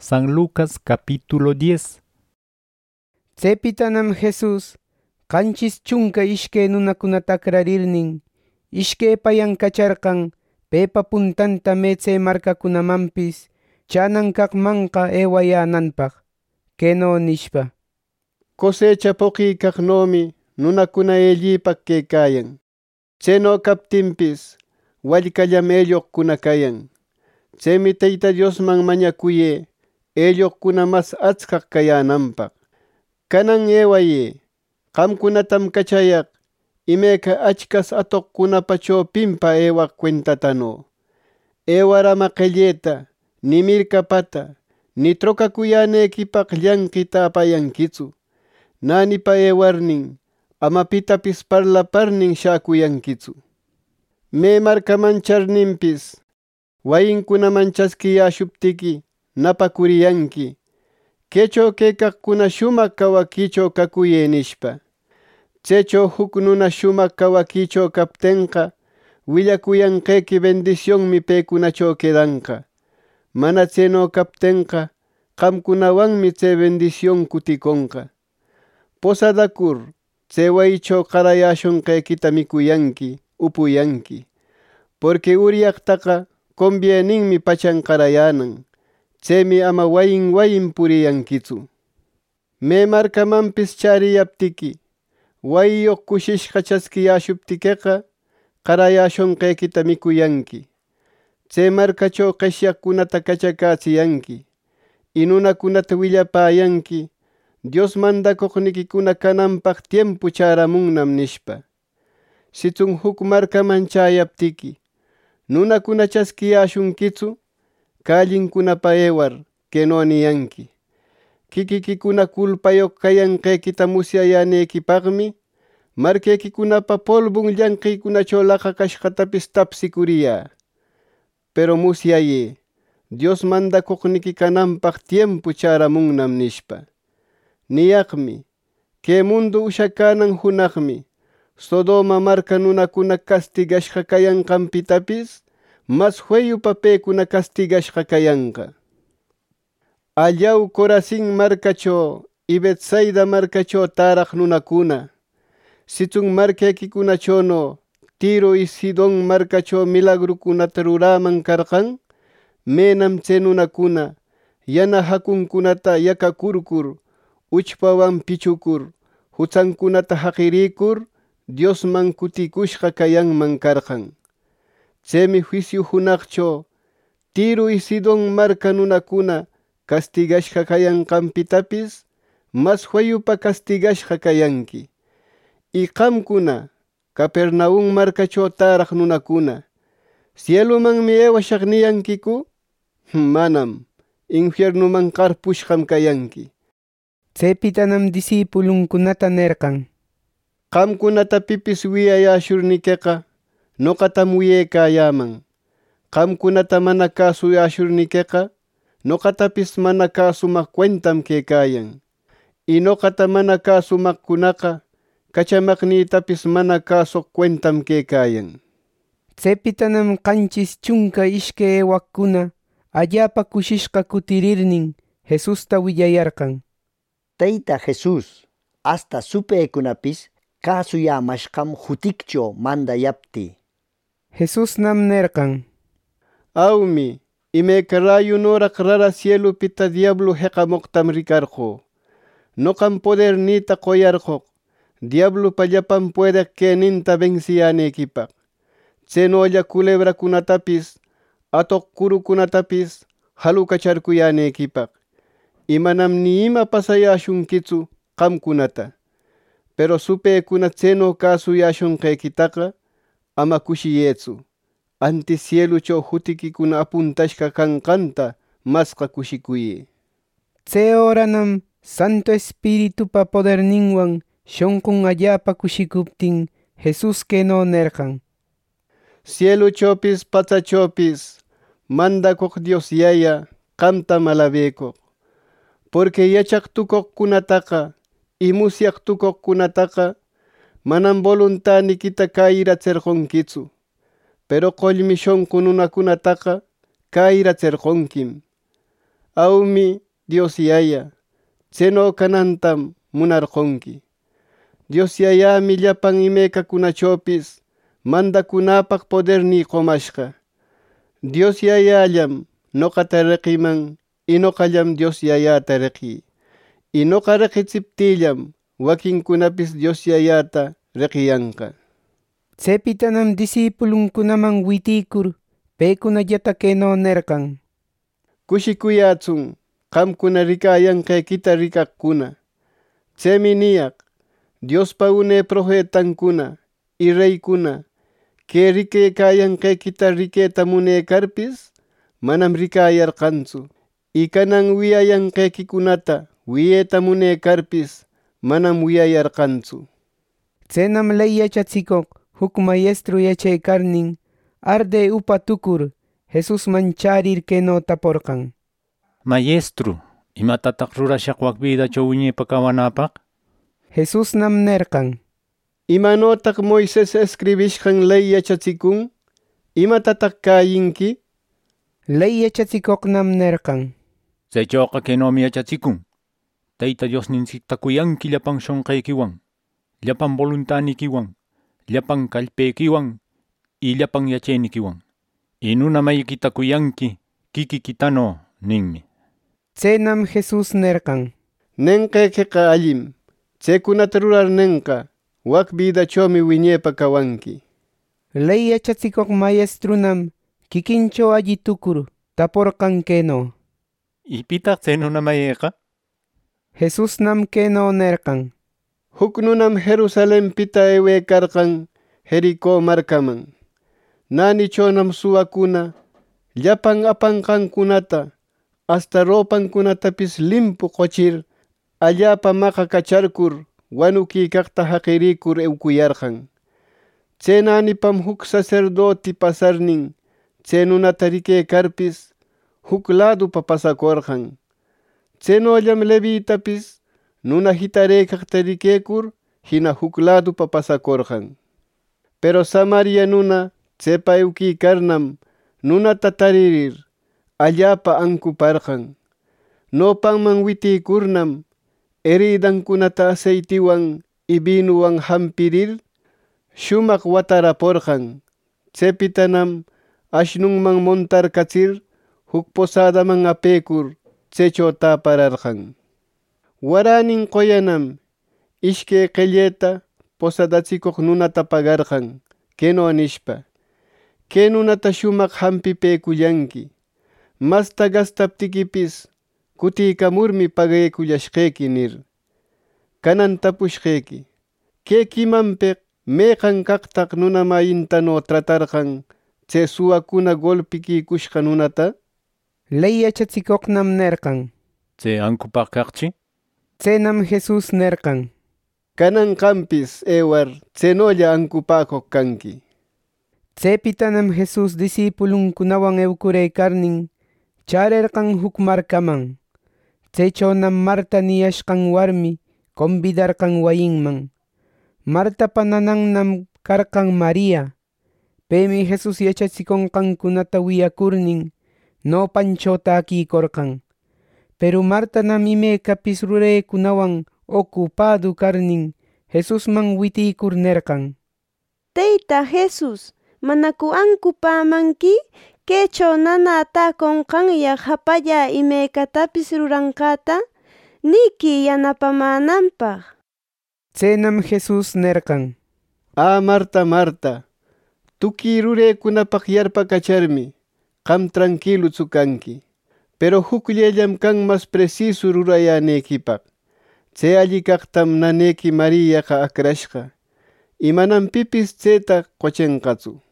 San Lucas capítulo 10. Tsepitanam Jesús qanchis chunka ishkay nunakunata akrarirnin, ishkay payan kacharqan pepa puntanta meche markakunamanpis chanankaqmanqa ewayananpaq, keno nishpa: Cosecha poqiykaqnomi nunakuna ellipaq kaykayan. Chayno kaptinpis wallkallam elluqkuna kayan. Chaymi Tayta Diosman mañakuyé elluqkuna mas achkaq kayananpaq. Kanan ewayé, qamkunatam kachayaq imayka achkas atuqkunapa chawpinpa ewaq cuentatano. Ewarama qelleta, ni mirkapata, ni trokakuyaneykipaq llankita apayankichu. Nanipa ewarnin, ama pitapis parlaparnin shakuyankichu. Me markaman-charninpis, wayinkunaman chaskiyashuptiki napakuriyanki. Kaychaw kaykaqkuna shumaq kawakichaw kakuyé nishpa. Chaychaw huk nuna shumaq kawakichaw kaptinqa, willakuyanqayki bendicionmi paykunachaw kedanqa. Mana chayno kaptinqa, qamkunawanmi chay bendición kutikunqa. Posadakur, chay wayichaw qarayashunqaykita mikuyanki, upuyanki. Porque uryaqtaqa convieninmi pachan qarayanan. Chaymi ama wayin puriyankichu. Me markamanpis chariyaptiki, wayiyuq kushishqa chaskiyashuptikiqa, qarayashunqaykita mikuyanki. Chay markachaw qishyaqkunata kachakachiyanki, y nunakunata willapayanki, Dios mandakuqnikikuna kananpaq tiempo charamunnam nishpa. Sichun huk markaman chayaptiki, nunakuna chaskiyashunkichu, kallinkunapa ewar, keno niyanki: Kikikikuna culpayuq kayanqaykita musyayaneykipaqmi, markaykikunapa polbun llankiykunachaw laqakashqatapis tapsikuriya. Pero musyayé, Dios mandakuqniki kananpaq tiempo charamunnam nishpa. Niyaqmi, kay mundu ushakanan hunaqmi, Sodoma marka nunakuna castigashqa kayanqanpitapis, mas feyupa paykuna castigashqa kayanqa. Allaw Corazín markachaw y Betsaida markachaw taraq nunakuna, sichun markaykikunachawno Tiro y Sidón markachaw milagrukunata ruraman karqan, menam chay nunakuna yana hakunkunata yakakurkur, uchpawan pichukur, huchankunata haqirikur, Diosman kutikushqa kayanman karqan. Chaymi juicio hunaqchaw Tiro y Sidón marka nunakuna castigashqa kayanqanpitapis mas feyupa castigashqa kayanki. Y qamkuna Capernaum markachaw taraq nunakuna, cielumanmi ewashaq niyankiku? Manam, infiernuman qarpushqam kayanki. Tsepitanam disipulunkunata nerqan: Qamkunata pipis wiyayashurnikiqa, noqatam wiyaykayaman. Qamkunata mana kasuyashurnikiqa, noqatapis mana kasumaq cuentam kaykayan. Y noqata mana kasumaqkunaqa, kachamaqniytapis mana kasuq cuentam kaykayan. Tsepitanam qanchis chunka ishkay ewaqkuna allapa kushishqa kutirirnin, Jesusta willayarqan: Tayta Jesús, hasta supaykunapis kasuyamashqam hutikchaw mandayapti. Jesusnam nerqan: Awmi, imayka rayunuraq rara cielupita diablo heqamuqtam rikarqu. Noqam podernita qoyarquq, diablopa llapan puedeq kayninta vensiyaneykipaq. Chaynolla culebrakunatapis, atuq kurukunatapis halukacharkuyaneykipaq. Y manam ni ima pasayashunkichu qamkunata. Pero supaykuna chayno kasuyashunqaykitaqa ama kushiyetsu. Antes cieluchaw hutikikuna apuntashqa kanqanta masqa kushikuyé. Chay horanam Santo Espiritupa poderninwan shunqun allapa kushikuptin, Jesus keno nerqan: Cieluchawpis patsachawpis mandakuq Dios Yaya qamtam alabekuq. Porque yachaq tukuqkunataqa y musyaq tukuqkunataqa manam voluntanikita kayrachirqunkichu. Pero qollmi shunqu nunakunataqa kayrachirqunkim. Awmi Dios Yaya, tseno kanantam munarqunki. Dios Yayami llapan imaykakunachawpis mandakunapaq poderni qomashqa. Dios Yayallam noqata riqiman y noqallam Dios Yayata riqi. Y noqa riqitsiptillam wakinkunapis Dios Yayata riqiyanqa. Tsepitanam disipulunkunaman witikur pekunallata keno nerkan: Kushikuyatsun qamkuna rikayanqaykita rikaqkuna. Tsemi niyaq Diospa unay profetankuna y reykuna que rikaykayanqaykita rikayta munaykarpis manam rikayarqantsu. Y kanan wiyayanqaykikunata wiyayta munaykarpis manam wiyayarqantsu. Tsenam ley yachachikuq huk maestro yachaykarnin arde upatukur Jesus mancharir keno taporqan: Maestro, imatataq rurashaq wak vidachaw wiñaypa kawanapaq? Jesus nam nerqan: ¿Imanotaq Moisés escribishqan ley yachachikun? ¿Imatataq kayinki? Ley yachachikuq nam nerqan: Chaychawqa kenomi yachachikun. Tayta Diosninchikta kuyanki llapan shunqaykiwan, llapan voluntanikiwan, llapan kallpaykiwan y llapan yachaynikiwan. Y nuna maykita kuyanki kikikitano ninmi. Tsenam Jesus nerqan: Nenqaykiqa allim. Chaykunata rurarninqa wak vidachawmi wiñaypa kawanki. Ley yachachikuq maestrunam kikinchaw alli tukur taporqan keno: ¿Ipitaq chay nuna mayayqa? Jesus nam keno nerqan: Huk nunam Jerusalenpita aywaykarqan Jericó markaman. Naanichawnam suwakuna llapan apanqankunata hasta ropankunatapis limpu qochir allapa maqakacharkur wanukiykaqta haqirikur eukuyarqan. Chay naanipam huk sacerdote pasarnin chay nunata rikaykarpis huk ladupa pasakurqan. Chaynollam Levitapis nuna hitaraykaqta rikaykur hina huk ladupa pasakurqan. Pero Samaria nuna chaypa eukuykarnam nunata taririr allapa ankuparqan. Nopanman witiykurnam heridankunata aceitiwan y vinuwan hampirir shumaq wataraporqan. Chaypitanam ashnunman montarkachir huk posadaman apaykur chaychaw tapararqan. Waranin qoyanam ishkay qillayta posadachikuq nunata pagarqan keno nishpa: kay nunata shumaq hampipaykullanki. Masta gastaptikipis kutiykamurmi pagaykullashqayki nir. Kanan tapushqayki: kay kimanpiq mayqan kaqtaq nuna mayintano tratarqan chay suwakuna golpikikushqa nunata? Ley yachachikuqnam nerqan: Chay ankupaq kaqchi? Tsenam Jesus nerqan: Kanan qampis ewar chaynolla ankupakuq kanki. Tsepitanam Jesus disipulunkunawan eukuraykarnin charirqan huk markaman. Chaychawnam Marta niyashqan warmi convidarqan wayinman. Martapa nanannam karqan María. Paymi Jesus yachachikunqankunata wiyakurnin nopanchaw takikurqan. Pero Martanam imaykapis ruraykunawan ocupado karnin Jesusman witikur nerqan: Tayta Jesus, manaku ankupamanki kaychaw nanata qunqanyaq hapalla imaykatapis ruranqata niki yanapamananpaq. Tsenam Jesus nerqan: Marta, Marta, tukuy ruraykunapaq yarpakacharmi qam tranquilutsu kanki. Pero hukllallam kan mas preciso rurayaneykipaq. Chay alli kaqtam nanayki Mariaqa akrashqa y manam pipis chayta qochinqatsu.